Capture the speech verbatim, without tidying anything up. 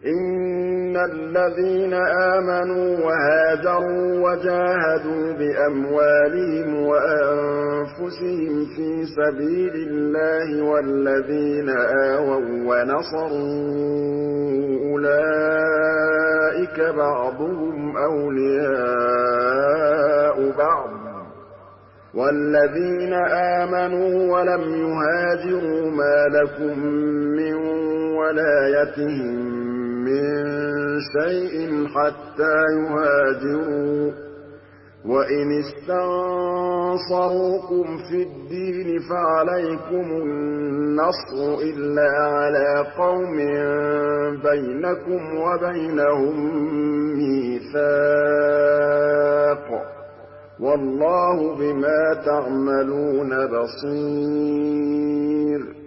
إِنَّ الَّذِينَ آمَنُوا وَهَاجَرُوا وَجَاهَدُوا بِأَمْوَالِهِمْ وَأَنفُسِهِمْ فِي سَبِيلِ اللَّهِ وَالَّذِينَ آوَوا وَّنَصَرُوا أُولَٰئِكَ بَعْضُهُمْ أَوْلِيَاءُ بَعْضٍ ۚ وَالَّذِينَ آمَنُوا وَلَمْ يُهَاجِرُوا مَا لَكُم مِّن وَلَايَتِهِم مِّن شَيْءٍ حَتَّىٰ يُهَاجِرُوا ۚ وَإِنِ اسْتَنصَرُوكُمْ فِي الدِّينِ فَعَلَيْكُمُ النَّصْرُ إِلَّا عَلَىٰ قَوْمٍ بَيْنَكُمْ وَبَيْنَهُم مِّيثَاقٌ ۗ وَاللَّهُ بِمَا تَعْمَلُونَ بَصِيرٌ